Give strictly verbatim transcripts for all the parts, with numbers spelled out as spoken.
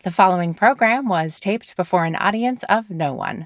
The following program was taped before an audience of no one.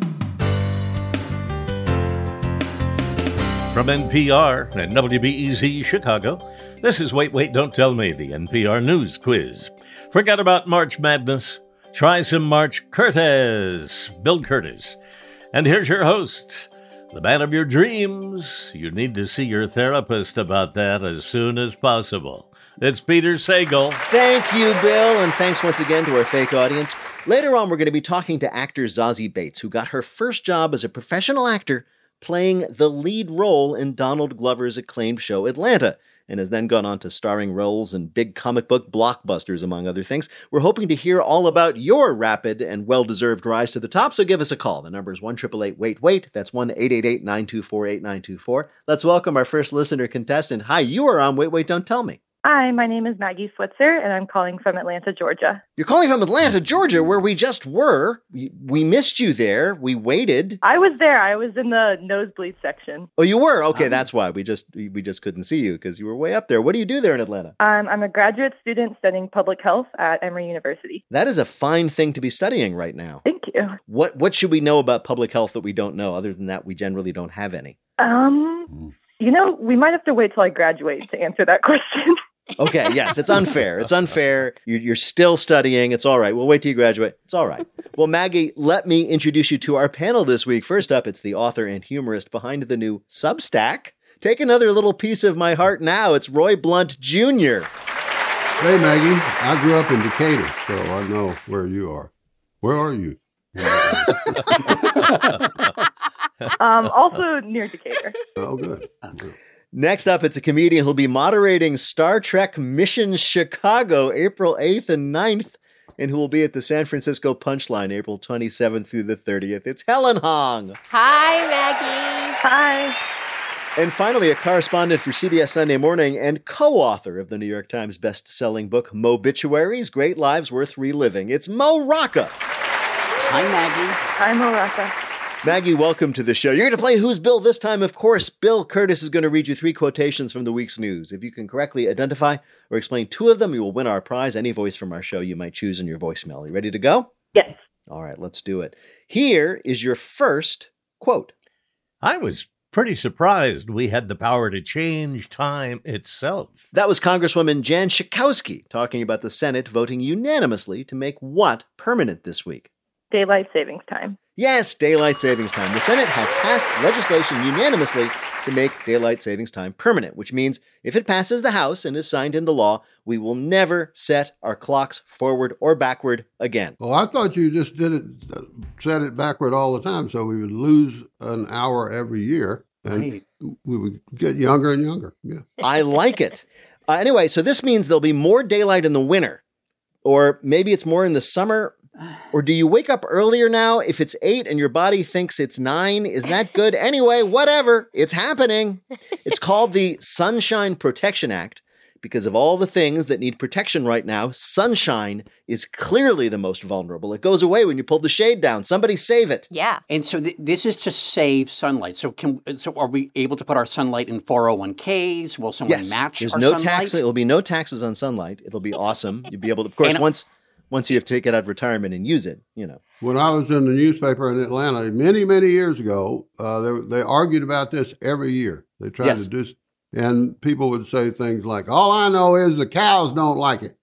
From N P R and W B E Z Chicago, this is Wait, Wait, Don't Tell Me, the N P R News Quiz. Forget about March Madness. Try some March Curtis, Bill Curtis. And here's your host, the man of your dreams. You need to see your therapist about that as soon as possible. It's Peter Sagal. Thank you, Bill, and thanks once again to our fake audience. Later on, we're going to be talking to actor Zazie Bates, who got her first job as a professional actor playing the lead role in Donald Glover's acclaimed show Atlanta, and has then gone on to starring roles in big comic book blockbusters, among other things. We're hoping to hear all about your rapid and well-deserved rise to the top, so give us a call. The number is one eight eight eight, wait, wait. That's one eight eight eight, nine two four, eight nine two four. Let's welcome our first listener contestant. Hi, you are on Wait, Wait, Don't Tell Me. Hi, my name is Maggie Switzer, and I'm calling from Atlanta, Georgia. You're calling from Atlanta, Georgia, where we just were. We missed you there. We waited. I was there. I was in the nosebleed section. Oh, you were? Okay, um, that's why. We just we just couldn't see you because you were way up there. What do you do there in Atlanta? Um, I'm a graduate student studying public health at Emory University. That is a fine thing to be studying right now. Thank you. What What should we know about public health that we don't know? Other than that, we generally don't have any. Um, you know, we might have to wait till I graduate to answer that question. Okay, yes, it's unfair. It's unfair. You're, you're still studying. It's all right. We'll wait till you graduate. It's all right. Well, Maggie, let me introduce you to our panel this week. First up, it's the author and humorist behind the new Substack. Take another little piece of my heart now. It's Roy Blunt Junior Hey, Maggie. I grew up in Decatur, so I know where you are. Where are you? um, also near Decatur. Oh, good. Next up, it's a comedian who'll be moderating Star Trek Mission Chicago April eighth and ninth, and who will be at the San Francisco Punchline April twenty-seventh through the thirtieth. It's Helen Hong. Hi, Maggie. Hi. And finally, a correspondent for C B S Sunday Morning and co-author of the New York Times best-selling book, Mobituaries, Great Lives Worth Reliving. It's Mo Rocca. Hi, Maggie. Hi, Mo Rocca. Maggie, welcome to the show. You're going to play Who's Bill this time. Of course, Bill Curtis is going to read you three quotations from the week's news. If you can correctly identify or explain two of them, you will win our prize. Any voice from our show you might choose in your voicemail. Are you ready to go? Yes. All right, let's do it. Here is your first quote. I was pretty surprised we had the power to change time itself. That was Congresswoman Jan Schakowsky talking about the Senate voting unanimously to make what permanent this week? Daylight savings time. Yes, daylight savings time. The Senate has passed legislation unanimously to make daylight savings time permanent, which means if it passes the House and is signed into law, we will never set our clocks forward or backward again. Oh, I thought you just did it, set it backward all the time, so we would lose an hour every year, and right. we would get younger and younger. Yeah, I like it. Uh, anyway, so this means there'll be more daylight in the winter, or maybe it's more in the summer. Or do you wake up earlier now if it's eight and your body thinks it's nine? Is that good? Anyway, whatever. It's happening. It's called the Sunshine Protection Act. Because of all the things that need protection right now, sunshine is clearly the most vulnerable. It goes away when you pull the shade down. Somebody save it. Yeah. And so th- this is to save sunlight. So can so are we able to put our sunlight in four oh one k's? Will someone yes. match There's our no sunlight? tax. It'll be no taxes on sunlight. It'll be awesome. You'll be able to, of course, and, once... Once you have to take it out of retirement and use it, you know. When I was in the newspaper in Atlanta many, many years ago, uh, they, they argued about this every year. They tried yes. to do, and people would say things like, all I know is the cows don't like it.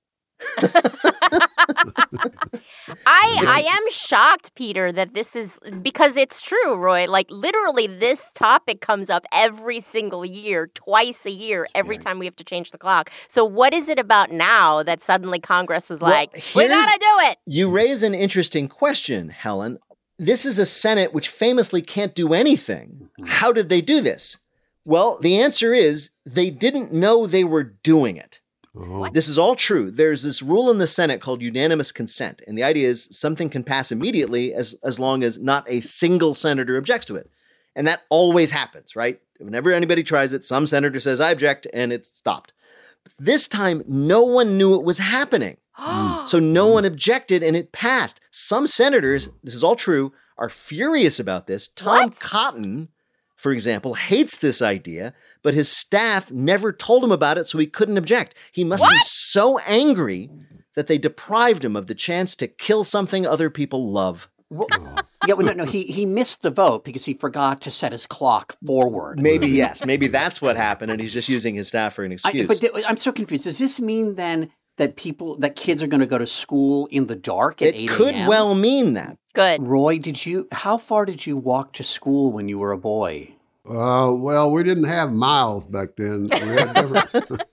I I am shocked, Peter, that this is, because it's true, Roy. Like, literally, this topic comes up every single year, twice a year, every time we have to change the clock. So what is it about now that suddenly Congress was like, well, we gotta do it? You raise an interesting question, Helen. This is a Senate which famously can't do anything. How did they do this? Well, the answer is they didn't know they were doing it. Oh. This is all true. There's this rule in the Senate called unanimous consent. And the idea is something can pass immediately as, as long as not a single senator objects to it. And that always happens, right? Whenever anybody tries it, some senator says, I object, and it's stopped. But this time, no one knew it was happening. So no one objected, and it passed. Some senators, this is all true, are furious about this. Tom What? Cotton, for example, hates this idea, but his staff never told him about it, so he couldn't object. He must What? be so angry that they deprived him of the chance to kill something other people love. Well, yeah, well, no, no, he, he missed the vote because he forgot to set his clock forward. Maybe, yes. Maybe that's what happened, and he's just using his staff for an excuse. I, but th- I'm so confused. Does this mean then that people, that kids are going to go to school in the dark at it eight a.m.? It could well mean that. Good. Roy, did you, how far did you walk to school when you were a boy? Uh, well, we didn't have miles back then. We had different...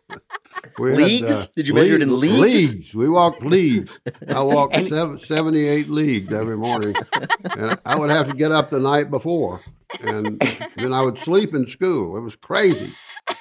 we leagues? Had, uh, did you measure it in leagues? Leagues. We walked leagues. I walked and... seven, seventy-eight leagues every morning. And I would have to get up the night before. And then I would sleep in school. It was crazy.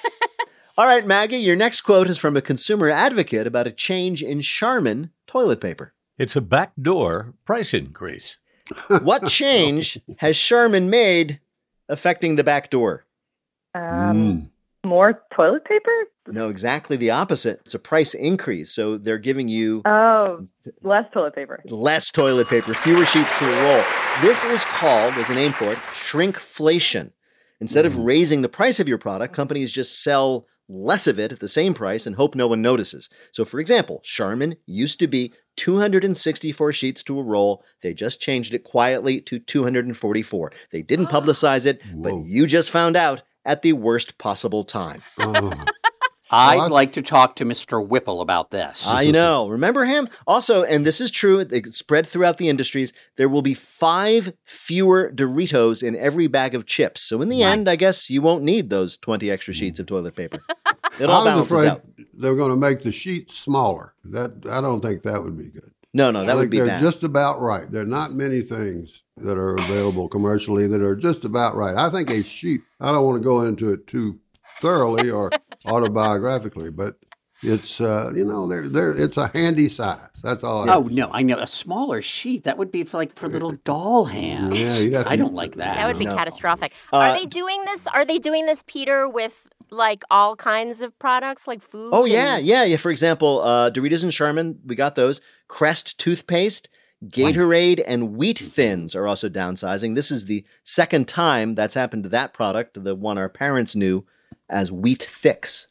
All right, Maggie, your next quote is from a consumer advocate about a change in Charmin toilet paper. It's a backdoor price increase. What change has Charmin made affecting the back door? Um, Mm. More toilet paper? No, exactly the opposite. It's a price increase. So they're giving you Oh, less toilet paper. less toilet paper, fewer sheets per roll. This is called, there's a name for it, shrinkflation. Instead of raising the price of your product, companies just sell less of it at the same price and hope no one notices. So, for example, Charmin used to be two hundred sixty-four sheets to a roll. They just changed it quietly to two hundred forty-four. They didn't publicize it, Whoa. but you just found out at the worst possible time. Oh. I'd What? like to talk to Mister Whipple about this. I know. Remember him? Also, and this is true, it spread throughout the industries, there will be five fewer Doritos in every bag of chips. So in the Nice. end, I guess you won't need those twenty extra sheets of toilet paper. It all I was balances afraid out. they're going to make the sheets smaller. That I don't think that would be good. No, no, I that would think be they're bad. just about right. There are not many things that are available commercially that are just about right. I think a sheet, I don't want to go into it too thoroughly or autobiographically, but it's, uh, you know, they're, they're, it's a handy size. That's all I Oh, no, I know. A smaller sheet, that would be for, like for little doll hands. Yeah, you'd have I to- don't like that. That would be No. catastrophic. Uh, Are they doing this? Are they doing this, Peter, with like all kinds of products, like food? Oh, yeah, and- yeah, yeah. For example, uh, Doritos and Charmin, we got those. Crest toothpaste, Gatorade, and Wheat Thins are also downsizing. This is the second time that's happened to that product, the one our parents knew as Wheat Thicks.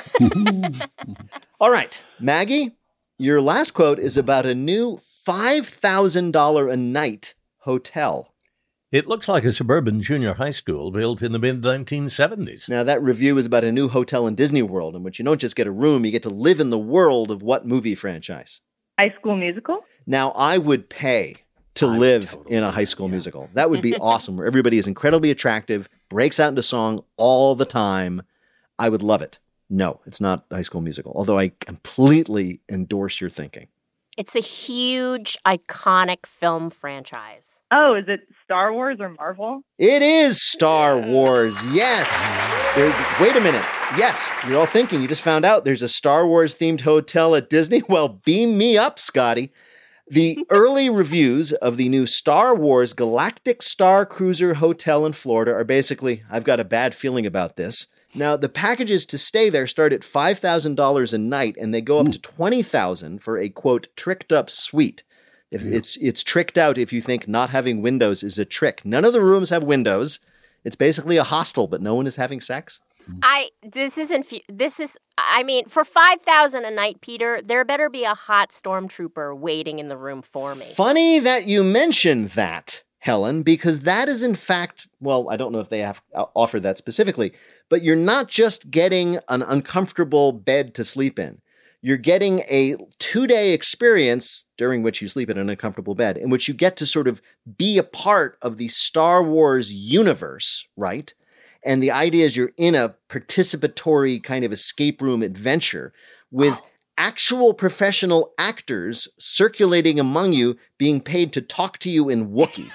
All right, Maggie, your last quote is about a new five thousand dollars a night hotel. It looks like a suburban junior high school built in the mid nineteen seventies. Now, that review is about a new hotel in Disney World, in which you don't just get a room, you get to live in the world of what movie franchise? High School Musical? Now, I would pay to I would live totally in a high school musical. That would be awesome, where everybody is incredibly attractive, breaks out into song all the time. I would love it. No, it's not High School Musical, although I completely endorse your thinking. It's a huge, iconic film franchise. Oh, is it Star Wars or Marvel? It is Star Wars, yes. There, wait a minute. Yes, you're all thinking, you just found out there's a Star Wars-themed hotel at Disney? Well, beam me up, Scotty. The early reviews of the new Star Wars Galactic Star Cruiser Hotel in Florida are basically, I've got a bad feeling about this. Now, the packages to stay there start at five thousand dollars a night, and they go up to twenty thousand dollars for a, quote, tricked-up suite. If Yeah. it's it's tricked out if you think not having windows is a trick. None of the rooms have windows. It's basically a hostel, but no one is having sex. I this isn't fu- this is I mean for five thousand a night, Peter. There better be a hot stormtrooper waiting in the room for me. Funny that you mentioned that, Helen, because that is in fact, well, I don't know if they have uh, offered that specifically, but you're not just getting an uncomfortable bed to sleep in. You're getting a two-day experience during which you sleep in an uncomfortable bed, in which you get to sort of be a part of the Star Wars universe, right? And the idea is you're in a participatory kind of escape room adventure with actual professional actors circulating among you, being paid to talk to you in Wookiee.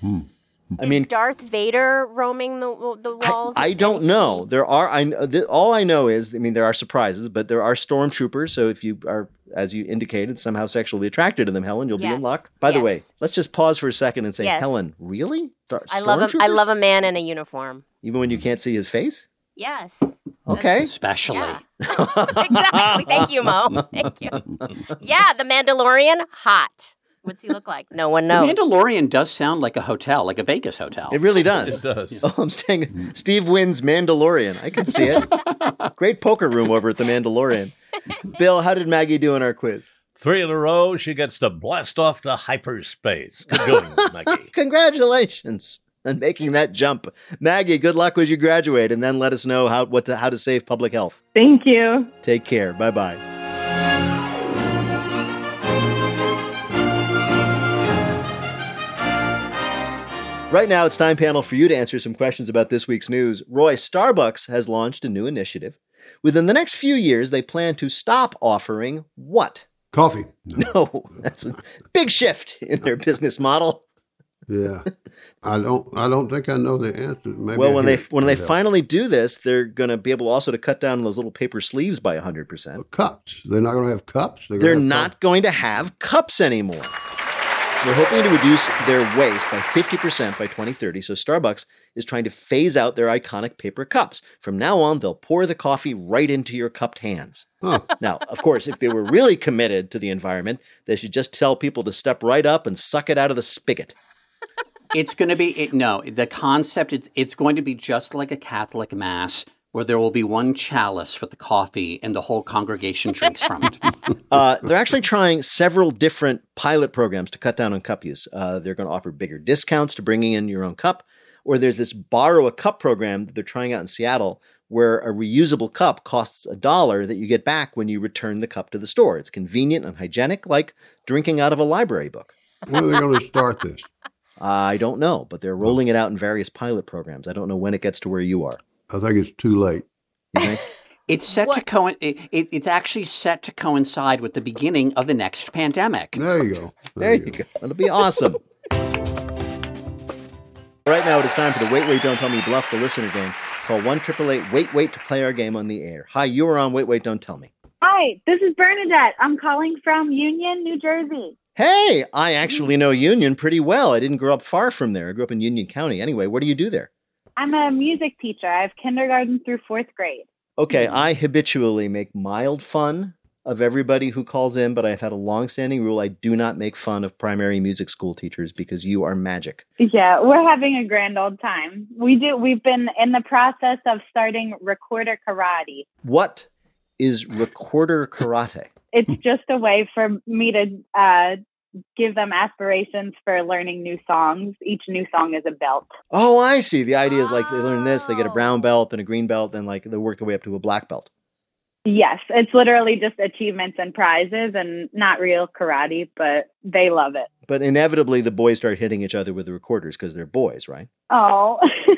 I Is mean, Darth Vader roaming the the I, walls? I at don't any know. scene? There are. I kn- th- all I know is, I mean, there are surprises, but there are stormtroopers. So if you are, as you indicated, somehow sexually attracted to them, Helen, you'll be in Yes. luck. By the way, Yes. let's just pause for a second and say, Yes. Helen, really? Star- I love a, I stormtroopers? love a man in a uniform. Even when you can't see his face. Yes. Okay. Especially. Yeah. Exactly. Thank you, Mo. Thank you. Yeah, the Mandalorian, hot. What's he look like? No one The knows. Mandalorian does sound like a hotel, like a Vegas hotel. It really does. It does. Oh, I'm staying. Steve Wynn's Mandalorian. I can see it. Great poker room over at the Mandalorian. Bill, how did Maggie do in our quiz? Three in a row, she gets to blast off to hyperspace. Good going, Maggie. Congratulations on making that jump. Maggie, good luck as you graduate, and then let us know how what to, how to save public health. Thank you. Take care. Bye-bye. Right now, it's time, panel, for you to answer some questions about this week's news. Roy, Starbucks has launched a new initiative. Within the next few years, they plan to stop offering what? Coffee. No, that's a big shift in their business model. Yeah, I don't. I don't think I know the answer. Maybe well, I when they can't when they find out. finally do this, they're going to be able also to cut down those little paper sleeves by one hundred percent. Cups. They're not going to have cups. They're, They're gonna have not cups. going to have cups anymore. They're hoping to reduce their waste by fifty percent by twenty thirty, so Starbucks is trying to phase out their iconic paper cups. From now on, they'll pour the coffee right into your cupped hands. Huh. Now, of course, if they were really committed to the environment, they should just tell people to step right up and suck it out of the spigot. It's going to be, it, no, the concept, it's, it's going to be just like a Catholic Mass where there will be one chalice with the coffee and the whole congregation drinks from it. Uh, they're actually trying several different pilot programs to cut down on cup use. Uh, they're going to offer bigger discounts to bringing in your own cup, or there's this borrow a cup program that they're trying out in Seattle where a reusable cup costs a dollar that you get back when you return the cup to the store. It's convenient and hygienic, like drinking out of a library book. When are they going to start this? I don't know, but they're rolling it out in various pilot programs. I don't know when it gets to where you are. I think it's too late. You think? It's set to co- it, it, it's actually set to coincide with the beginning of the next pandemic. There you go. There you go. It'll be awesome. Right now, it is time for the Wait, Wait, Don't Tell Me Bluff the listener game. Call one eight eight eight wait wait to play our game on the air. Hi, you are on Wait, Wait, Don't Tell Me. Hi, this is Bernadette. I'm calling from Union, New Jersey. Hey, I actually know Union pretty well. I didn't grow up far from there. I grew up in Union County. Anyway, what do you do there? I'm a music teacher. I have kindergarten through fourth grade. Okay, I habitually make mild fun of everybody who calls in, but I've had a long-standing rule. I do not make fun of primary music school teachers because you are magic. Yeah, we're having a grand old time. We do. We've been in the process of starting recorder karate. What is recorder karate? It's just a way for me to uh, give them aspirations for learning new songs. Each new song is a belt. Oh, I see. The idea is like they learn this, they get a brown belt and a green belt, and like they work their way up to a black belt. Yes, it's literally just achievements and prizes and not real karate, but they love it. But inevitably, the boys start hitting each other with the recorders because they're boys, right? Oh,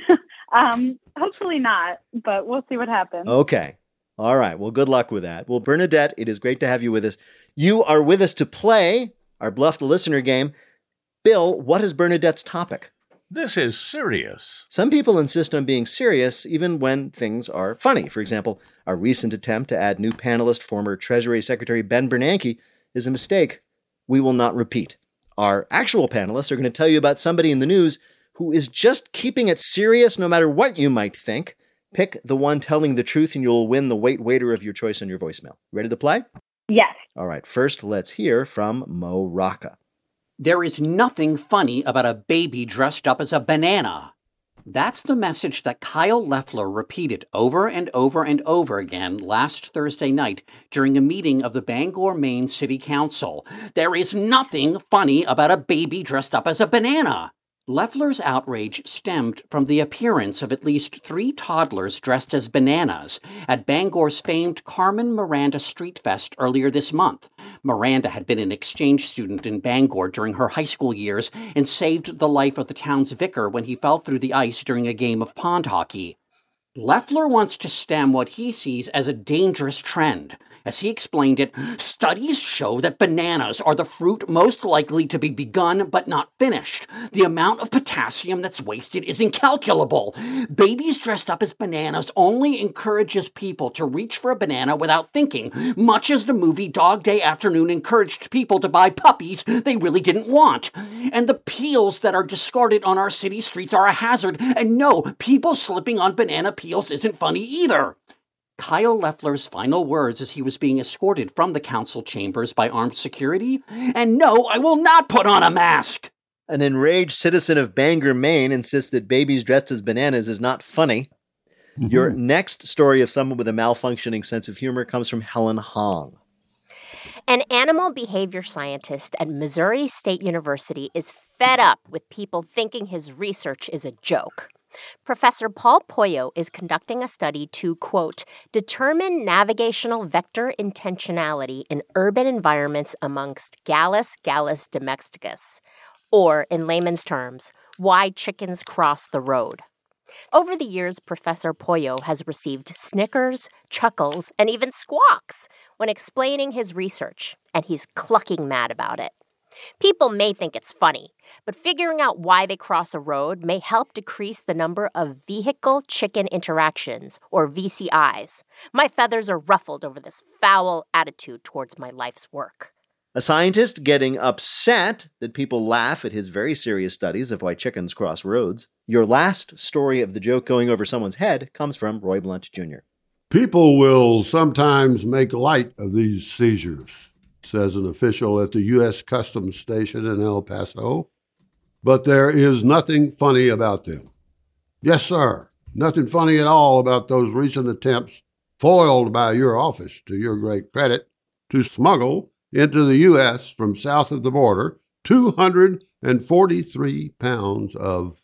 um, hopefully not, but we'll see what happens. Okay. All right. Well, good luck with that. Well, Bernadette, it is great to have you with us. You are with us to play our Bluff the Listener game. Bill, what is Bernadette's topic? This is serious. Some people insist on being serious even when things are funny. For example, our recent attempt to add new panelist, former Treasury Secretary Ben Bernanke, is a mistake we will not repeat. Our actual panelists are going to tell you about somebody in the news who is just keeping it serious no matter what you might think. Pick the one telling the truth and you'll win the wait waiter of your choice on your voicemail. Ready to play? Yes. All right. First, let's hear from Mo Rocca. There is nothing funny about a baby dressed up as a banana. That's the message that Kyle Loeffler repeated over and over and over again last Thursday night during a meeting of the Bangor, Maine City Council. There is nothing funny about a baby dressed up as a banana. Loeffler's outrage stemmed from the appearance of at least three toddlers dressed as bananas at Bangor's famed Carmen Miranda Street Fest earlier this month. Miranda had been an exchange student in Bangor during her high school years and saved the life of the town's vicar when he fell through the ice during a game of pond hockey. Loeffler wants to stem what he sees as a dangerous trend. As he explained it, studies show that bananas are the fruit most likely to be begun but not finished. The amount of potassium that's wasted is incalculable. Babies dressed up as bananas only encourages people to reach for a banana without thinking, much as the movie Dog Day Afternoon encouraged people to buy puppies they really didn't want. And the peels that are discarded on our city streets are a hazard, and no, people slipping on banana peels isn't funny either. Kyle Loeffler's final words as he was being escorted from the council chambers by armed security, and no, I will not put on a mask. An enraged citizen of Bangor, Maine insists that babies dressed as bananas is not funny. Mm-hmm. Your next story of someone with a malfunctioning sense of humor comes from Helen Hong. An animal behavior scientist at Missouri State University is fed up with people thinking his research is a joke. Professor Paul Poyo is conducting a study to, quote, determine navigational vector intentionality in urban environments amongst Gallus gallus domesticus, or, in layman's terms, why chickens cross the road. Over the years, Professor Poyo has received snickers, chuckles, and even squawks when explaining his research, and he's clucking mad about it. People may think it's funny, but figuring out why they cross a road may help decrease the number of vehicle-chicken interactions, or V C Is. My feathers are ruffled over this foul attitude towards my life's work. A scientist getting upset that people laugh at his very serious studies of why chickens cross roads. Your last story of the joke going over someone's head comes from Roy Blunt Junior People will sometimes make light of these seizures, says an official at the U S Customs Station in El Paso. But there is nothing funny about them. Yes, sir, nothing funny at all about those recent attempts, foiled by your office, to your great credit, to smuggle into the U S from south of the border two hundred forty-three pounds of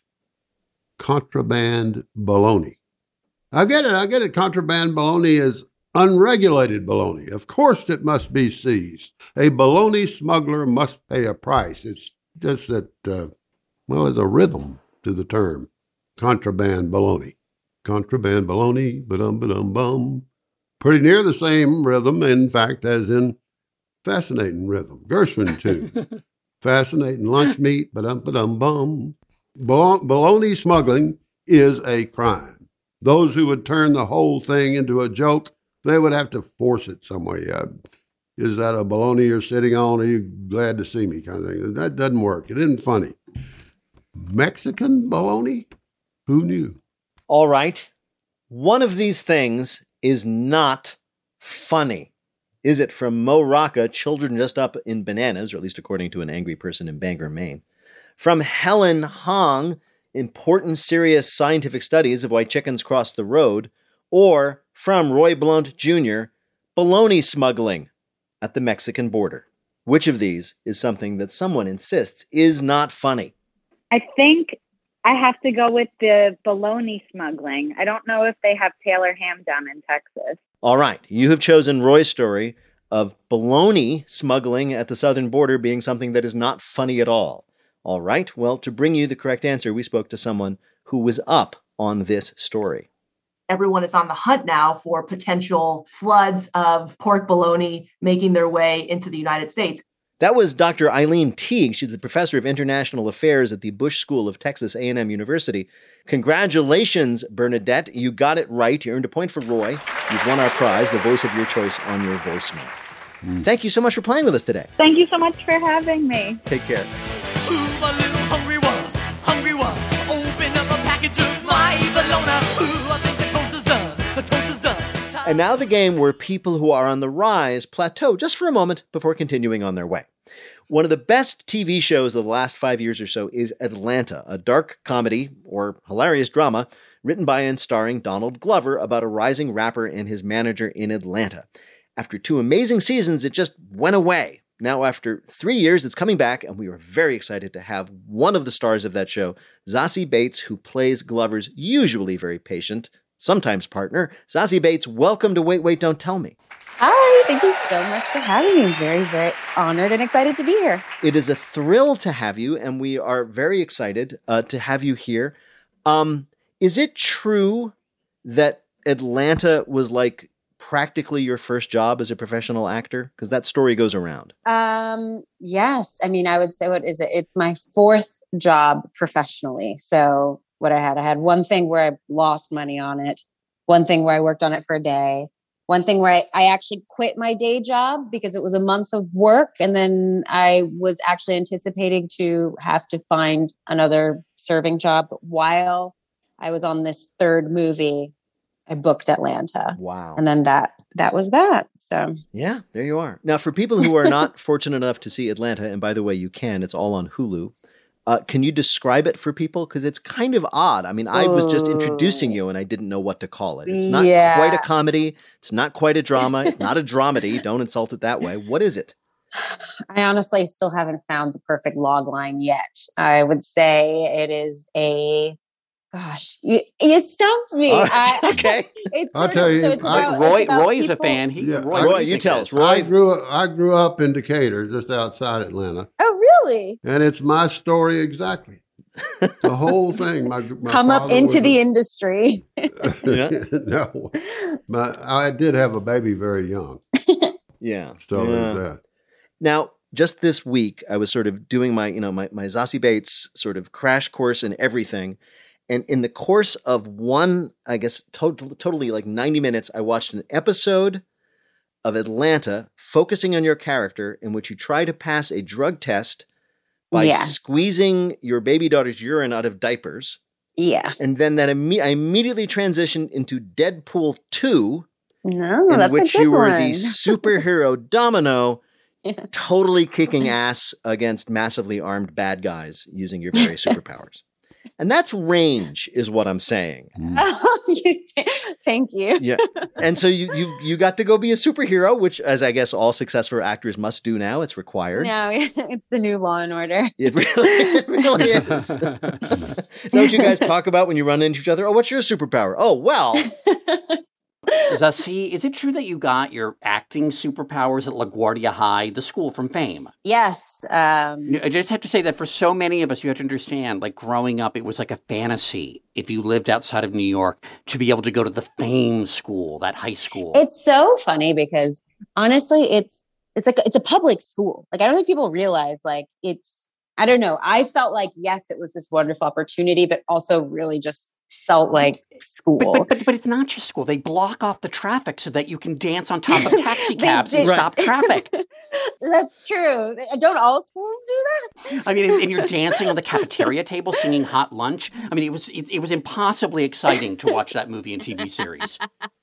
contraband bologna. I get it, I get it. Contraband bologna is unregulated bologna. Of course it must be seized. A bologna smuggler must pay a price. It's just that, uh, well, there's a rhythm to the term contraband bologna. Contraband bologna, ba-dum-ba-dum-bum. Pretty near the same rhythm, in fact, as in fascinating rhythm. Gershwin tune. Fascinating lunch meat, ba-dum-ba-dum-bum. Bologna smuggling is a crime. Those who would turn the whole thing into a joke, they would have to force it some way. Uh, is that a bologna you're sitting on? Are you glad to see me? Kind of thing. That doesn't work. It isn't funny. Mexican bologna? Who knew? All right. One of these things is not funny. Is it? From Mo Rocca, children just up in bananas, or at least according to an angry person in Bangor, Maine. From Helen Hong, important serious scientific studies of why chickens cross the road. Or from Roy Blunt Junior, bologna smuggling at the Mexican border. Which of these is something that someone insists is not funny? I think I have to go with the bologna smuggling. I don't know if they have Taylor ham down in Texas. All right. You have chosen Roy's story of bologna smuggling at the southern border being something that is not funny at all. All right. Well, to bring you the correct answer, we spoke to someone who was up on this story. Everyone is on the hunt now for potential floods of pork bologna making their way into the United States. That was Doctor Eileen Teague. She's the professor of international affairs at the Bush School of Texas A and M University. Congratulations, Bernadette. You got it right. You earned a point for Roy. You've won our prize, the voice of your choice on your voicemail. Mm. Thank you so much for playing with us today. Thank you so much for having me. Take care. Ooh, my little hungry one, hungry one. Open up a package of my bologna. Ooh, I think the toast is done. The toast is done. And now the game where people who are on the rise plateau just for a moment before continuing on their way. One of the best T V shows of the last five years or so is Atlanta, a dark comedy or hilarious drama written by and starring Donald Glover about a rising rapper and his manager in Atlanta. After two amazing seasons, it just went away. Now, after three years, it's coming back, and we are very excited to have one of the stars of that show, Zazie Bates, who plays Glover's usually very patient, sometimes partner. Zazie Bates, welcome to Wait, Wait, Don't Tell Me. Hi, thank you so much for having me. I'm very, very honored and excited to be here. It is a thrill to have you, and we are very excited uh, to have you here. Um, is it true that Atlanta was like practically your first job as a professional actor? Because that story goes around. Um, yes. I mean, I would say, what is it? It's my fourth job professionally. So what I had, I had one thing where I lost money on it, one thing where I worked on it for a day, one thing where I, I actually quit my day job because it was a month of work. And then I was actually anticipating to have to find another serving job. But while I was on this third movie, I booked Atlanta. Wow. And then that, that was that. So yeah, there you are. Now, for people who are not fortunate enough to see Atlanta, and by the way, you can, it's all on Hulu. Uh, can you describe it for people? Because it's kind of odd. I mean, I was just introducing you and I didn't know what to call it. It's not yeah. quite a comedy. It's not quite a drama. It's not a dramedy. Don't insult it that way. What is it? I honestly still haven't found the perfect log line yet. I would say it is a, gosh, you, you stumped me. Oh, I, okay. it's I'll sort tell of- you, so it's I- about- Roy, it's about Roy is a people- fan. He, Yeah, Roy, I- what do Roy, you think tell it us. is? Roy, I grew up, I grew up in Decatur, just outside Atlanta, Oh, really? and it's my story exactly. The whole thing. My, my Come up father into was the a- industry. no, my, I did have a baby very young, Yeah. so yeah. there's that. Now, just this week, I was sort of doing my, you know, my, my Zazie Bates sort of crash course in everything. And in the course of one, I guess, to- totally like ninety minutes, I watched an episode of Atlanta focusing on your character in which you try to pass a drug test by Yes. squeezing your baby daughter's urine out of diapers. Yes. And then that imme- I immediately transitioned into Deadpool two, No, in that's which a good you were one. the superhero Domino, totally kicking ass against massively armed bad guys using your various superpowers. And that's range, is what I'm saying. Thank you. Yeah. And so you you you got to go be a superhero, which, as I guess all successful actors must do now, it's required. No, it's the new Law and Order. It really, it really is. Is that what you guys talk about when you run into each other? Oh, what's your superpower? Oh, well. Zazie, is it true that you got your acting superpowers at LaGuardia High, the school from Fame? Yes. Um, I just have to say that for so many of us, you have to understand, like growing up, it was like a fantasy if you lived outside of New York to be able to go to the Fame school, that high school. It's so funny because honestly, it's it's like it's a public school. Like I don't think people realize like it's I don't know. I felt like yes, it was this wonderful opportunity, but also really just felt like school. But, but, but, but it's not just school. They block off the traffic so that you can dance on top of taxi They cabs and did. stop traffic. That's true. Don't all schools do that? I mean, and, and you're dancing on the cafeteria table singing Hot Lunch. I mean, it was it, it was impossibly exciting to watch that movie and T V series.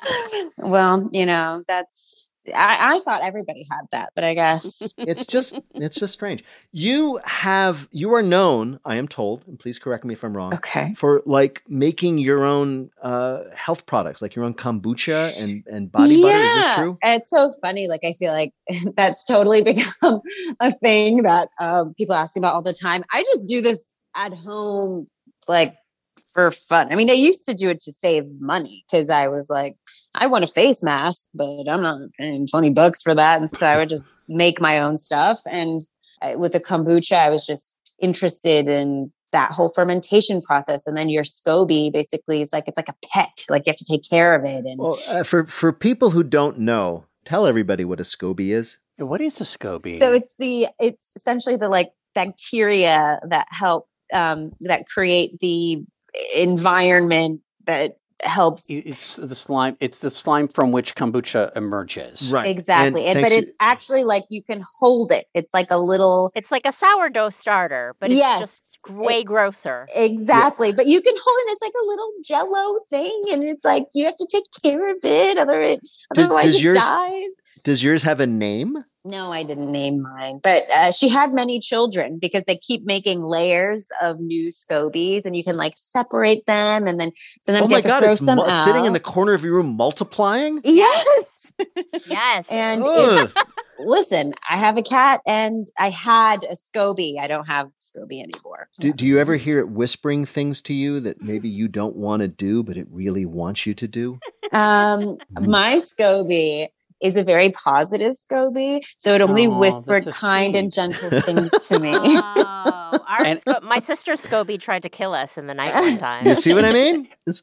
Well, you know, that's I, I thought everybody had that, but I guess It's just it's just strange. You have you are known, I am told, and please correct me if I'm wrong. Okay. For like making your own uh, health products, like your own kombucha and and body butter. Is this true? It's so funny. Like I feel like that's totally become a thing that um, people ask me about all the time. I just do this at home, like for fun. I mean, I used to do it to save money because I was like, I want a face mask, but I'm not paying twenty bucks for that. And so I would just make my own stuff. And I, with the kombucha, I was just interested in that whole fermentation process. And then your SCOBY basically is like, it's like a pet, like you have to take care of it. And Well, uh, for for people who don't know, tell everybody what a SCOBY is. What is a SCOBY? so it's the, it's essentially the like bacteria that help, um, that create the environment that helps. It's the slime. It's the slime from which kombucha emerges. Right. Exactly. And, And but thanks it's actually like you can hold it. It's like a little. It's like a sourdough starter, but it's Yes. just way grosser. Exactly. But you can hold it. It's like a little jello thing. And it's like you have to take care of it. Other, Does- otherwise does it yours- dies. Does yours have a name? No, I didn't name mine, but uh, she had many children because they keep making layers of new SCOBYs and you can like separate them. And then sometimes Oh my you have God! to throw It's some mu- out. sitting in the corner of your room multiplying. Yes. Yes. And Ugh. it's, listen, I have a cat and I had a SCOBY. I don't have SCOBY anymore. Do, do you ever hear it whispering things to you that maybe you don't want to do, but it really wants you to do? Um, my SCOBY is a very positive SCOBY. So it only Aw, whispered that's so kind and sweet. gentle things to me. Oh, our And- sco- my sister Scobie tried to kill us in the night one time. You see what I mean?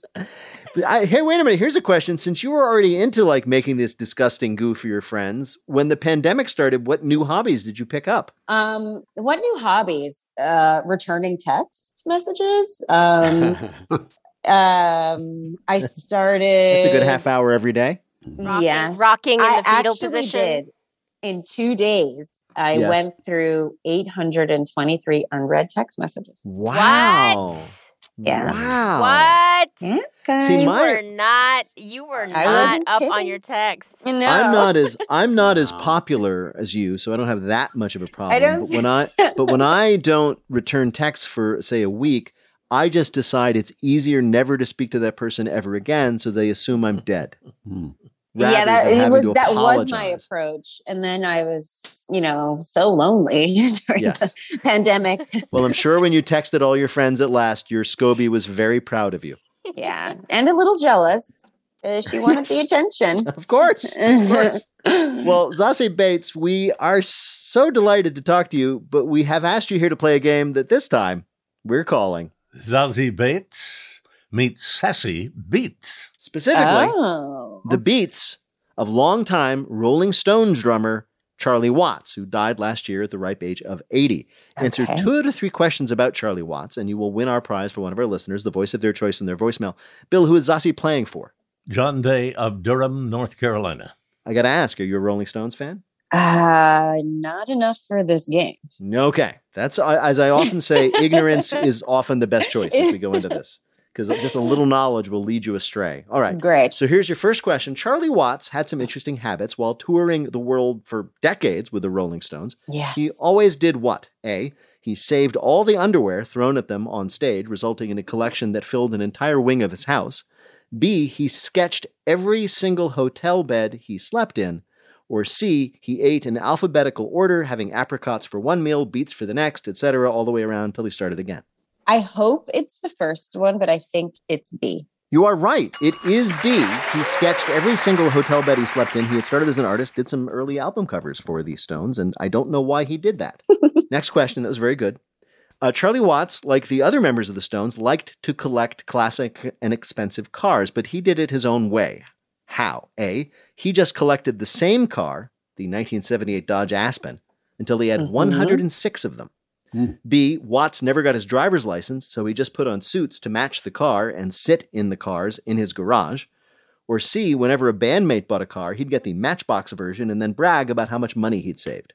I, here, wait a minute. Here's a question. Since you were already into like making this disgusting goo for your friends, when the pandemic started, what new hobbies did you pick up? Um, what new hobbies? Uh, returning text messages. Um, um, I started. It's a good half hour every day. Rocking, Yes, rocking in I the fetal actually position. did. In two days, I Yes. went through eight hundred twenty-three unread text messages. Wow. What? Yeah. Wow. What? Yeah, guys. See, You my- were not. You were not wasn't up on kidding. your texts. You know? I'm not as I'm not as Wow. popular as you, so I don't have that much of a problem. I don't but when I but when I don't return texts for say a week, I just decide it's easier never to speak to that person ever again, so they assume I'm dead. Hmm. rather yeah, that than it having was to that was apologize. my approach. And then I was, you know, so lonely during Yes. the pandemic. Well, I'm sure when you texted all your friends at last, your Scobie was very proud of you. Yeah, and a little jealous. Uh, she wanted the attention. Of course. Of course. Well, Zazie Bates, we are so delighted to talk to you, but we have asked you here to play a game that this time we're calling Zazie Bates meets Sassy Beats. Specifically, Oh. the beats of longtime Rolling Stones drummer Charlie Watts, who died last year at the ripe age of eighty. Answer Okay. two to three questions about Charlie Watts, and you will win our prize for one of our listeners, the voice of their choice in their voicemail. Bill, who is Zazie playing for? John Day of Durham, North Carolina. I got to ask, are you a Rolling Stones fan? Uh, not enough for this game. Okay. That's, as I often say, ignorance is often the best choice as we go into this, because just a little knowledge will lead you astray. All right. Great. So here's your first question. Charlie Watts had some interesting habits while touring the world for decades with the Rolling Stones. Yes. He always did what? A, he saved all the underwear thrown at them on stage, resulting in a collection that filled an entire wing of his house. B, he sketched every single hotel bed he slept in. Or C, he ate in alphabetical order, having apricots for one meal, beets for the next, et cetera, all the way around until he started again. I hope it's the first one, but I think it's B. You are right. It is B. He sketched every single hotel bed he slept in. He had started as an artist, did some early album covers for the Stones, and I don't know why he did that. Next question. That was very good. Uh, Charlie Watts, like the other members of the Stones, liked to collect classic and expensive cars, but he did it his own way. How? A, he just collected the same car, the nineteen seventy-eight Dodge Aspen, until he had Mhm. one hundred six of them. B, Watts never got his driver's license, so he just put on suits to match the car and sit in the cars in his garage. Or C, whenever a bandmate bought a car, he'd get the Matchbox version and then brag about how much money he'd saved.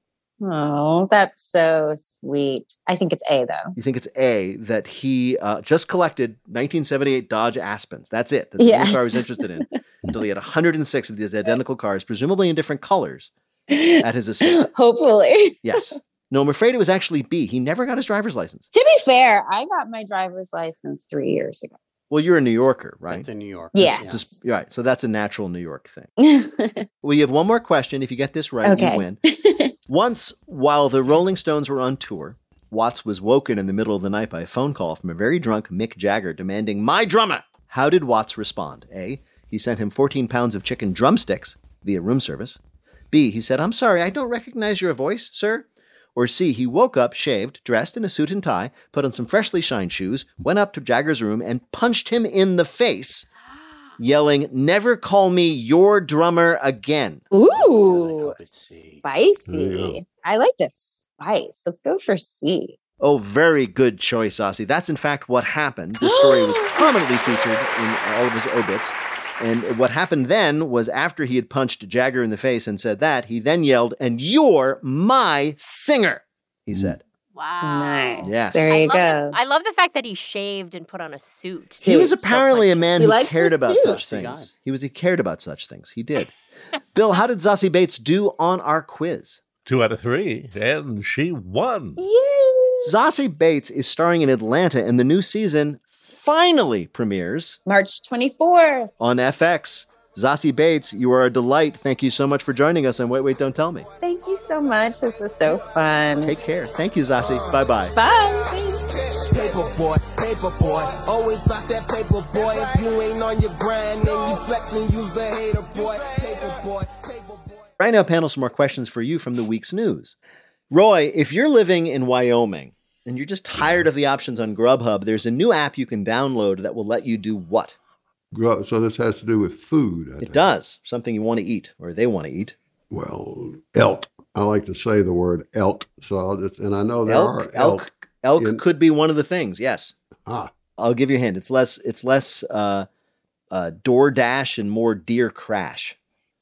Oh, that's so sweet. I think it's A, though. You think it's A, that he uh, just collected nineteen seventy-eight Dodge Aspens. That's it. That's the Yes. only car he was interested in. Until he had one hundred six of these identical cars, presumably in different colors, at his estate. Hopefully. Yes. No, I'm afraid it was actually B. He never got his driver's license. To be fair, I got my driver's license three years ago. Well, you're a New Yorker, right? That's in New York. Yes. Just- right. So that's a natural New York thing. Well, you have one more question. If you get this right, Okay. you win. Once, while the Rolling Stones were on tour, Watts was woken in the middle of the night by a phone call from a very drunk Mick Jagger demanding, "My drummer!" How did Watts respond? A, he sent him fourteen pounds of chicken drumsticks via room service. B, he said, "I'm sorry, I don't recognize your voice, sir." Or C, he woke up, shaved, dressed in a suit and tie, put on some freshly shined shoes, went up to Jagger's room and punched him in the face, yelling, "Never call me your drummer again." Ooh, it's C. spicy. I like this spice. Let's go for C. Oh, very good choice, Aussie. That's in fact what happened. This story was prominently featured in all of his obits. And what happened then was after he had punched Jagger in the face and said that, he then yelled, "And you're my singer," he said. Wow. Nice. Yes. There I you love go. The, I love the fact that he shaved and put on a suit. He was Suit. apparently a man He who liked cared the about suit. such Good guy. things. He was he cared about such things. He did. Bill, how did Zazie Bates do on our quiz? Two out of three, and she won. Yay. Zazie Bates is starring in Atlanta, and the new season finally premieres March twenty-fourth. on F X. Zazie Bates, you are a delight. Thank you so much for joining us on Wait, Wait, Don't Tell Me. Thank you so much. This was so fun. Take care. Thank you, Zazie. Bye-bye. Bye. Paper boy, paper boy, always about that paper boy. If you ain't on your grind, then you flexing, you's a hater boy. Paper boy, paper boy. Right now, panel, some more questions for you from the week's news. Roy, if you're living in Wyoming and you're just tired of the options on Grubhub, there's a new app you can download that will let you do what? Grow- So this has to do with food. I It think. does. Something you want to eat, or they want to eat. Well, elk. I like to say the word elk. So I'll just, and I know there Elk, are elk, elk. elk in- could be one of the things. Yes, Ah, I'll give you a hint. It's less. It's less uh, uh, DoorDash and more Deer Crash.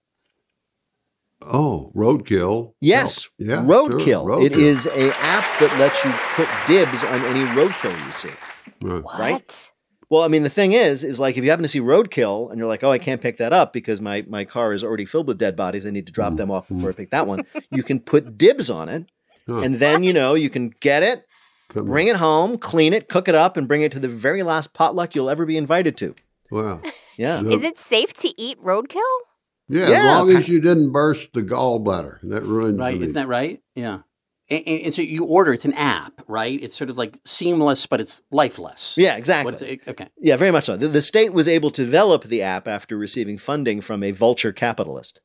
oh, roadkill. Yes, Elk. Yeah, roadkill. sure, It roadkill. is a app that lets you put dibs on any roadkill you see. Right. What? Right? Well, I mean, the thing is, is like if you happen to see roadkill and you're like, oh, I can't pick that up because my, my car is already filled with dead bodies. I need to drop them off before I pick that one. You can put dibs on it. Huh. And then, you know, you can get it, Come bring it home, clean it, cook it up, and bring it to the very last potluck you'll ever be invited to. on. Wow. Yeah. So- Is it safe to eat roadkill? Yeah, Yeah, as long pa- as you didn't burst the gallbladder. That ruins Right? for me. Isn't that right? Yeah. And, and, and so you order, it's an app, right? It's sort of like seamless, but it's lifeless. Yeah, exactly. What's it? Okay. Yeah, very much so. The, the state was able to develop the app after receiving funding from a vulture capitalist.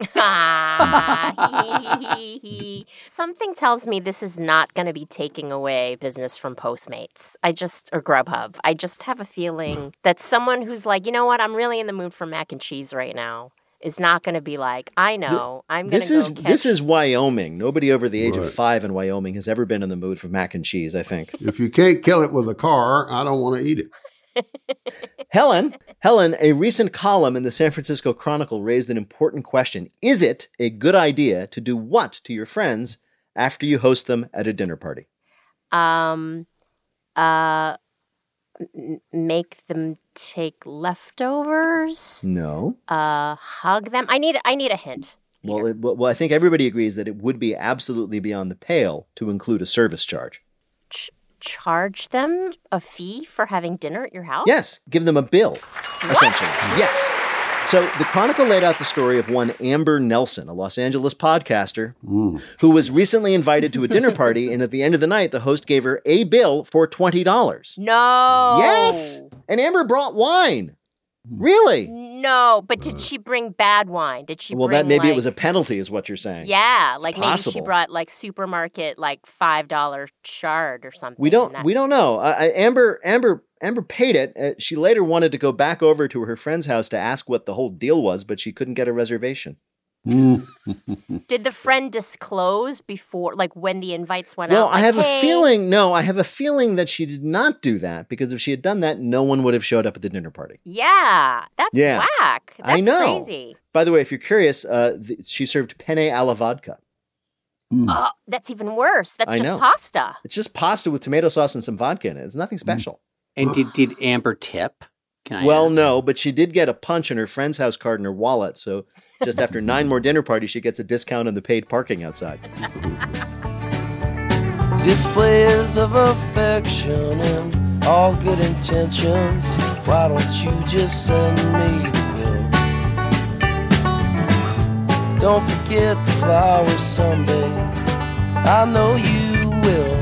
Something tells me this is not going to be taking away business from Postmates. I just, or Grubhub. I just have a feeling that someone who's like, you know what, I'm really in the mood for mac and cheese right now, is not going to be like, I know, I'm going This to go is catch... this is Wyoming. Nobody over the age Right. of five in Wyoming has ever been in the mood for mac and cheese, I think. If you can't kill it with a car, I don't want to eat it. Helen, Helen, a recent column in the San Francisco Chronicle raised an important question. Is it a good idea to do what to your friends after you host them at a dinner party? Um, uh, m- make them take leftovers? No. Uh, hug them? I need, I need a hint. Well, it, well, I think everybody agrees that it would be absolutely beyond the pale to include a service charge. Ch- charge them a fee for having dinner at your house? Yes, give them a bill, essentially. Yes. So the Chronicle laid out the story of one Amber Nelson, a Los Angeles podcaster, who was recently invited to a dinner party, and at the end of the night, the host gave her a bill for twenty dollars. No. Yes! And Amber brought wine. Really? No, but did she bring bad wine? Did she Well, bring that maybe like, it was a penalty, is what you're saying. Yeah, It's like maybe she possible. brought like supermarket like five dollar chard or something. We don't. and that- We don't know. Uh, uh, Amber. Amber. Amber paid it. Uh, she later wanted to go back over to her friend's house to ask what the whole deal was, but she couldn't get a reservation. Did the friend disclose before, like when the invites went Well, out? I like, have a "Hey." feeling. No, I have a feeling that she did not do that, because if she had done that, no one would have showed up at the dinner party. Yeah, that's Yeah. whack. That's I know. crazy. By the way, if you're curious, uh, th- she served penne alla vodka. Oh, that's even worse. That's I just know. pasta. It's just pasta with tomato sauce and some vodka in it. It's nothing special. And did, did Amber tip? Can I Well, ask? no, but she did get a punch in her friend's house card in her wallet. So just after nine more dinner parties, she gets a discount on the paid parking outside. Displays of affection and all good intentions. Why don't you just send me the bill? Don't forget the flowers someday. I know you will.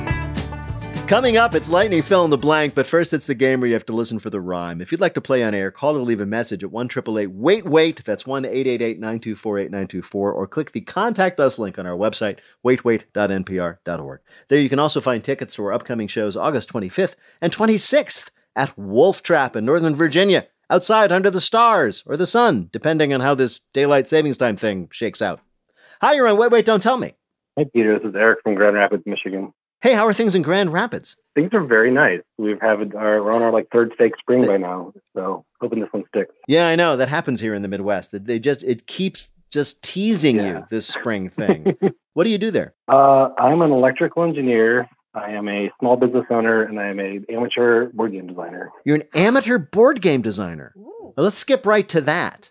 Coming up, it's Lightning Fill in the Blank, but first it's the game where you have to listen for the rhyme. If you'd like to play on air, call or leave a message at one eight eight eight wait wait. That's one eight eight eight nine two four eight nine two four, or click the Contact Us link on our website, wait wait dot n p r dot org. There you can also find tickets to our upcoming shows August twenty-fifth and twenty-sixth at Wolf Trap in Northern Virginia, outside under the stars or the sun, depending on how this daylight savings time thing shakes out. Hi, you're on Wait Wait Don't Tell Me. Hey, Peter. This is Eric from Grand Rapids, Michigan. Hey, how are things in Grand Rapids? Things are very nice. We've had our, we're on our like third steak spring by now, so hoping this one sticks. Yeah, I know. That happens here in the Midwest. They- They just it keeps just teasing you, this spring thing. What do you do there? Uh, I'm an electrical engineer. I am a small business owner, and I am an amateur board game designer. You're an amateur board game designer. Well, let's skip right to that.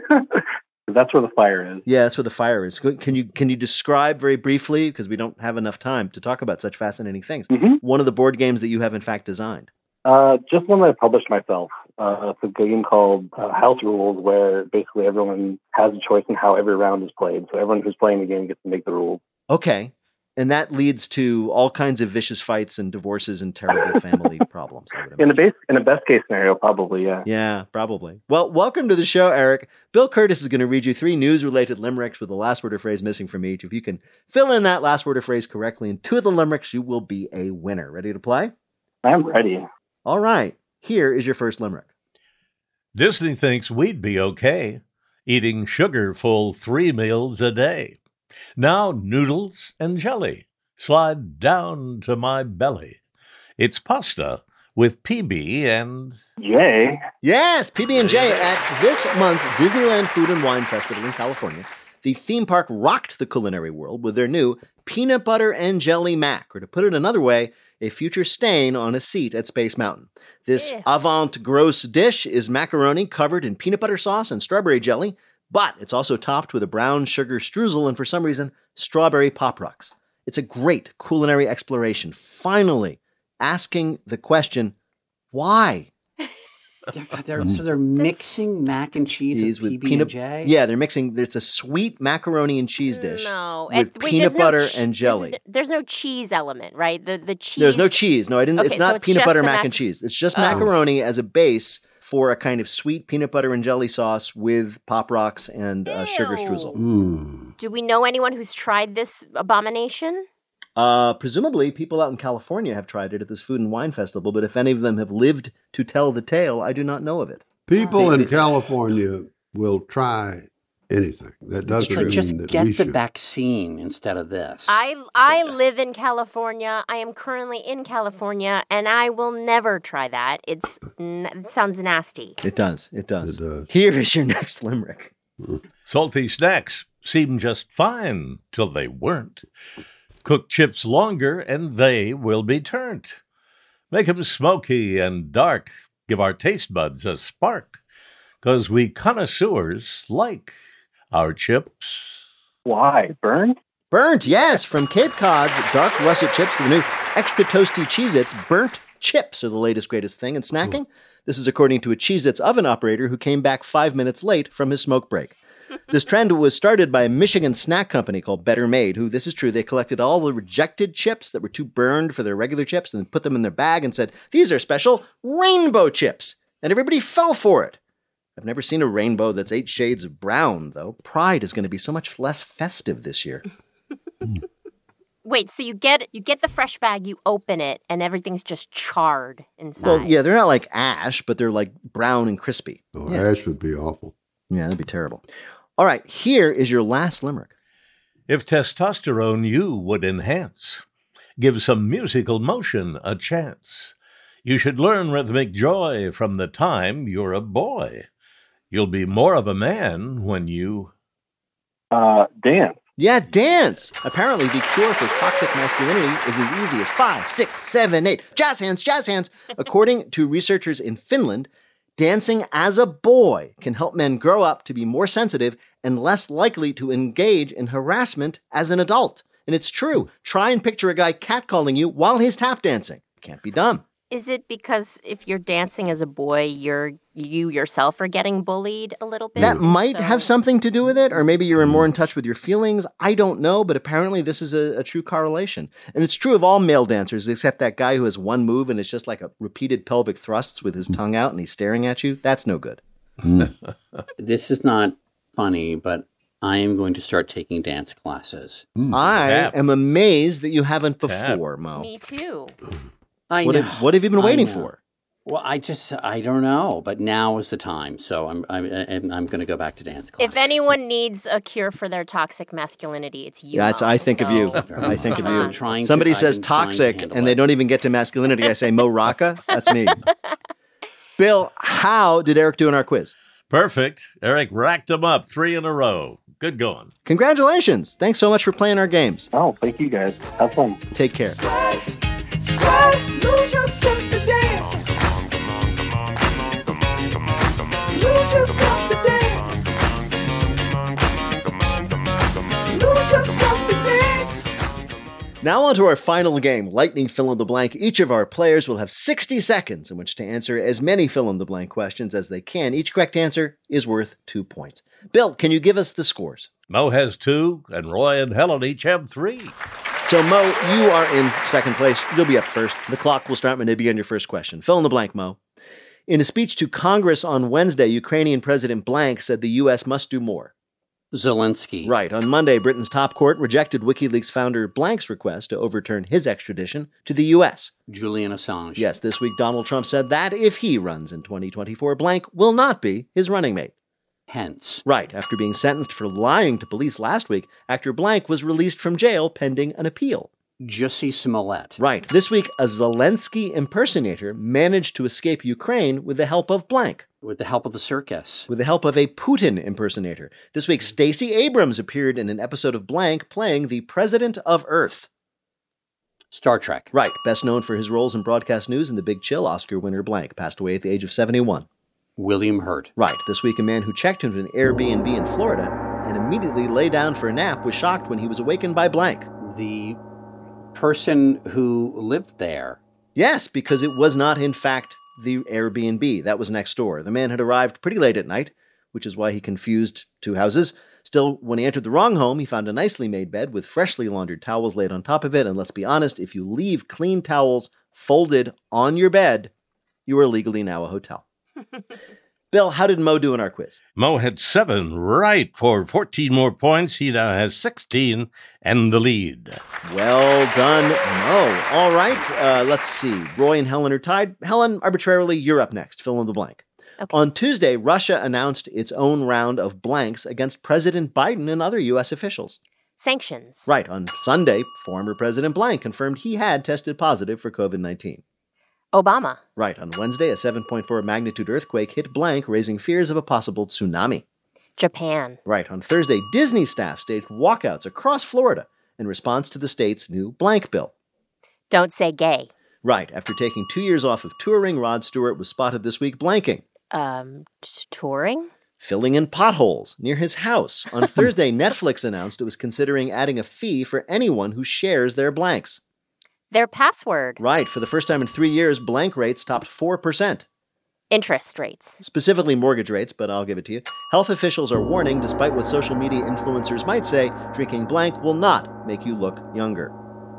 That's where the fire is. Yeah, that's where the fire is. Can you can you describe very briefly, because we don't have enough time to talk about such fascinating things, Mm-hmm. one of the board games that you have in fact designed? Uh, just one that I published myself. Uh, it's a game called uh, House Rules, where basically everyone has a choice in how every round is played. So everyone who's playing the game gets to make the rules. Okay. And that leads to all kinds of vicious fights and divorces and terrible family problems. I would In the base, in a best case scenario, probably, yeah. Yeah, probably. Well, welcome to the show, Eric. Bill Curtis is going to read you three news-related limericks with the last word or phrase missing from each. If you can fill in that last word or phrase correctly in two of the limericks, you will be a winner. Ready to play? I'm ready. All right. Here is your first limerick. Disney thinks we'd be okay eating sugar-full three meals a day. Now noodles and jelly slide down to my belly. It's pasta with P B and... J. Yes, P B and J at this month's Disneyland Food and Wine Festival in California. The theme park rocked the culinary world with their new peanut butter and jelly mac, or to put it another way, a future stain on a seat at Space Mountain. This avant-gross dish is macaroni covered in peanut butter sauce and strawberry jelly, but it's also topped with a brown sugar streusel and, for some reason, strawberry Pop Rocks. It's a great culinary exploration, finally asking the question, why? They're, they're, so they're mixing mac and cheese Cheese with with P B peanut. and J? Yeah, they're mixing. There's a sweet macaroni and cheese dish No, with and- wait, peanut there's no butter ch- and jelly. There's, there's no cheese element, right? The the cheese. There's no cheese. No, I didn't. Okay, it's so not it's peanut just butter the mac, mac- and cheese. It's just Oh. macaroni as a base for a kind of sweet peanut butter and jelly sauce with Pop Rocks and uh, sugar streusel. Mm. Do we know anyone who's tried this abomination? Uh, presumably, people out in California have tried it at this food and wine festival, but if any of them have lived to tell the tale, I do not know of it. People in California will try anything. That doesn't Just, mean just that get we the should. vaccine instead of this. I I live in California. I am currently in California, and I will never try that. It's n- it sounds nasty. It does. It does. It does. Here is your next limerick. Salty snacks seem just fine till they weren't. Cook chips longer and they will be turned. Make 'em smoky and dark. Give our taste buds a spark. 'Cause we connoisseurs like our chips. Why? Burned? Burnt, yes, from Cape Cod's dark russet chips to the new extra toasty Cheez-Its, burnt chips are the latest greatest thing in snacking. This is according to a Cheez-Its oven operator who came back five minutes late from his smoke break. This trend was started by a Michigan snack company called Better Made, who, this is true, they collected all the rejected chips that were too burned for their regular chips and then put them in their bag and said, these are special rainbow chips. And everybody fell for it. I've never seen a rainbow that's eight shades of brown, though. Pride is going to be so much less festive this year. Wait, so you get you get the fresh bag, you open it, and everything's just charred inside. Well, yeah, they're not like ash, but they're like brown and crispy. Oh, yeah. ash would be awful. Yeah, that'd be terrible. All right, here is your last limerick. If testosterone you would enhance, give some musical motion a chance. You should learn rhythmic joy from the time you're a boy. You'll be more of a man when you... Uh, dance. Yeah, dance. Apparently, the cure for toxic masculinity is as easy as five, six, seven, eight. Jazz hands, jazz hands. According to researchers in Finland, dancing as a boy can help men grow up to be more sensitive and less likely to engage in harassment as an adult. And it's true. Try and picture a guy catcalling you while he's tap dancing. Can't be done. Is it because if you're dancing as a boy, you're you yourself are getting bullied a little bit? That might So- have something to do with it, or maybe you're more in touch with your feelings. I don't know, but apparently this is a, a true correlation. And it's true of all male dancers, except that guy who has one move and it's just like a repeated pelvic thrusts with his tongue out and he's staring at you. That's no good. This is not funny, but I am going to start taking dance classes. I Tap. am amazed that you haven't Tap. before, Mo. Me too. I What know. have, what have you been I waiting know. for? Well, I just, I don't know, but now is the time. So I'm, I'm, I'm, I'm going to go back to dance class. If anyone needs a cure for their toxic masculinity, it's you. Yeah, it's, Mo, I think of you. so- I think of I'm you. trying to- Somebody I've says been trying to toxic handle and they it. don't even get to masculinity. I say Mo Rocca. That's me. Bill, how did Eric do in our quiz? Perfect. Eric racked them up three in a row. Good going. Congratulations. Thanks so much for playing our games. Oh, thank you guys. Have fun. Take care. Sweat, lose yourself to dance. Lose yourself to dance. Lose yourself to dance. Now on to our final game, Lightning Fill in the Blank. Each of our players will have sixty seconds in which to answer as many fill in the blank questions as they can. Each correct answer is worth two points. Bill, can you give us the scores? Mo has two, and Roy and Helen each have three. So, Mo, you are in second place. You'll be up first. The clock will start when you begin your first question. Fill in the blank, Mo. In a speech to Congress on Wednesday, Ukrainian President Blank said the U S must do more. Zelensky. Right. On Monday, Britain's top court rejected WikiLeaks founder Blank's request to overturn his extradition to the U S. Julian Assange. Yes, this week Donald Trump said that if he runs in twenty twenty-four, Blank will not be his running mate. Hence. Right. After being sentenced for lying to police last week, actor Blank was released from jail pending an appeal. Jussie Smollett. Right. This week, a Zelensky impersonator managed to escape Ukraine with the help of Blank. With the help of the circus. With the help of a Putin impersonator. This week, Stacey Abrams appeared in an episode of Blank playing the President of Earth. Star Trek. Right. Best known for his roles in broadcast news and The Big Chill, Oscar winner Blank passed away at the age of seventy-one. William Hurt. Right. This week, a man who checked into an Airbnb in Florida and immediately lay down for a nap was shocked when he was awakened by Blank. The person who lived there. Yes, because it was not, in fact, the Airbnb. That was next door. The man had arrived pretty late at night, which is why he confused two houses. Still, when he entered the wrong home, he found a nicely made bed with freshly laundered towels laid on top of it. And let's be honest, if you leave clean towels folded on your bed, you are legally now a hotel. Bill, how did Mo do in our quiz? Mo had seven right for fourteen more points. He now has sixteen and the lead. Well done, Mo. All right, uh, let's see. Roy and Helen are tied. Helen, arbitrarily, you're up next. Fill in the blank. Okay. On Tuesday, Russia announced its own round of blanks against President Biden and other U S officials. Sanctions. Right. On Sunday, former President Blank confirmed he had tested positive for covid nineteen. Obama. Right. On Wednesday, a seven point four magnitude earthquake hit Blank, raising fears of a possible tsunami. Japan. Right. On Thursday, Disney staff staged walkouts across Florida in response to the state's new blank bill. Don't say gay. Right. After taking two years off of touring, Rod Stewart was spotted this week blanking. Um, t- touring? Filling in potholes near his house. On Thursday, Netflix announced it was considering adding a fee for anyone who shares their blanks. Their password. Right. For the first time in three years, blank rates topped four percent. Interest rates. Specifically mortgage rates, but I'll give it to you. Health officials are warning, despite what social media influencers might say, drinking blank will not make you look younger.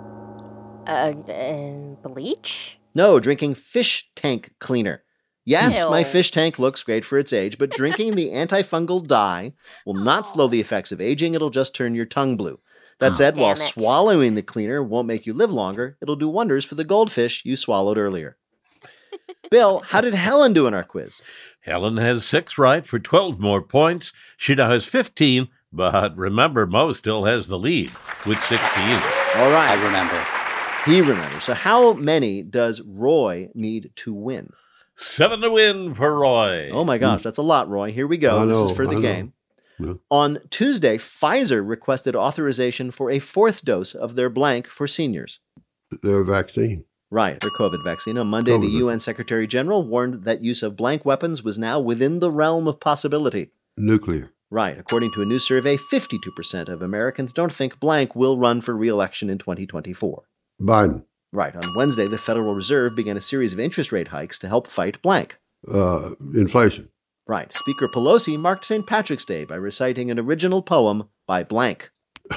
Uh, uh bleach? No, drinking fish tank cleaner. Yes, Ew. my fish tank looks great for its age, but drinking the antifungal dye will not slow the effects of aging. It'll just turn your tongue blue. That said, Damn while it. swallowing the cleaner won't make you live longer, it'll do wonders for the goldfish you swallowed earlier. Bill, how did Helen do in our quiz? Helen has six right for twelve more points. She now has fifteen, but remember, Mo still has the lead with sixteen. All right. I remember. He remembers. So how many does Roy need to win? Seven to win for Roy. Oh my gosh, that's a lot, Roy. Here we go. I This know, is for the I know. game. Yeah. On Tuesday, Pfizer requested authorization for a fourth dose of their blank for seniors. Their vaccine. Right, their COVID vaccine. On Monday, COVID. the U N Secretary General warned that use of blank weapons was now within the realm of possibility. Nuclear. Right, according to a new survey, fifty-two percent of Americans don't think blank will run for re-election in twenty twenty-four. Biden. Right, on Wednesday, the Federal Reserve began a series of interest rate hikes to help fight blank. Uh, inflation. Right. Speaker Pelosi marked Saint Patrick's Day by reciting an original poem by blank.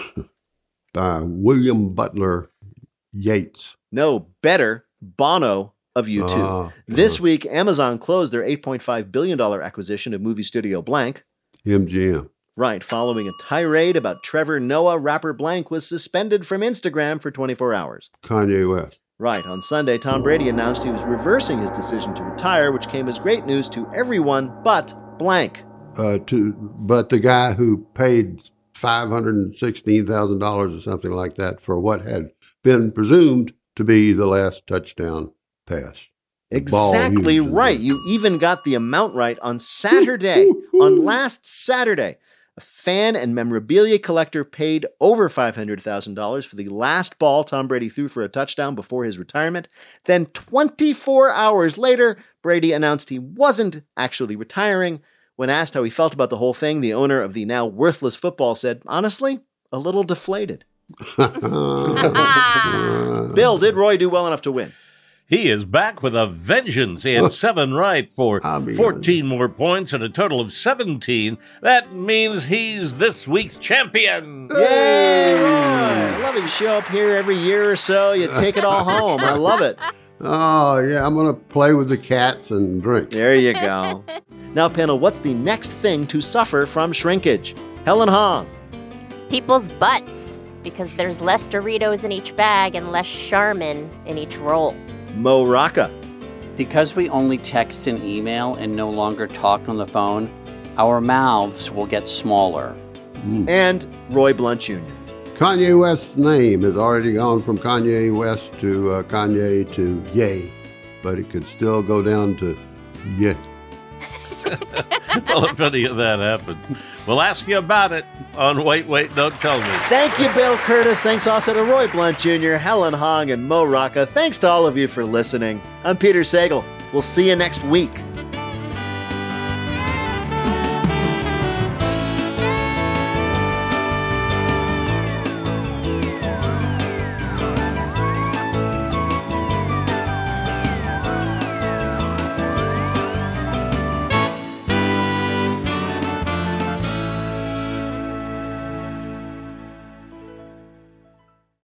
By William Butler Yeats. No, better, Bono of U two. Ah, This week, Amazon closed their eight point five billion dollars acquisition of movie studio blank. M G M. Right. Following a tirade about Trevor Noah, rapper blank was suspended from Instagram for twenty-four hours. Kanye West. Right. On Sunday, Tom Brady announced he was reversing his decision to retire, which came as great news to everyone but blank. Uh, to but the guy who paid five hundred and sixteen thousand dollars or something like that for what had been presumed to be the last touchdown pass. The ball Exactly used in right. the- You even got the amount right on Saturday. On last Saturday, a fan and memorabilia collector paid over five hundred thousand dollars for the last ball Tom Brady threw for a touchdown before his retirement. Then twenty-four hours later, Brady announced he wasn't actually retiring. When asked how he felt about the whole thing, the owner of the now worthless football said, honestly, a little deflated. Bill, did Roy do well enough to win? He is back with a vengeance. He had seven right for fourteen more points and a total of seventeen. That means he's this week's champion. Yay, Roy! I love it. You show up here every year or so. You take it all home. I love it. Oh, yeah, I'm going to play with the cats and drink. There you go. Now, panel, what's the next thing to suffer from shrinkage? Helen Hong. People's butts, because there's less Doritos in each bag and less Charmin in each roll. Mo Rocca. Because we only text and email and no longer talk on the phone, our mouths will get smaller. And Roy Blunt Junior Kanye West's name has already gone from Kanye West to uh, Kanye to Ye, but it could still go down to Ye. Well, if any of that happened, we'll ask you about it on Wait, Wait, Don't Tell Me. Thank you, Bill Curtis. Thanks also to Roy Blunt Junior, Helen Hong, and Mo Rocca. Thanks to all of you for listening. I'm Peter Sagal. We'll see you next week.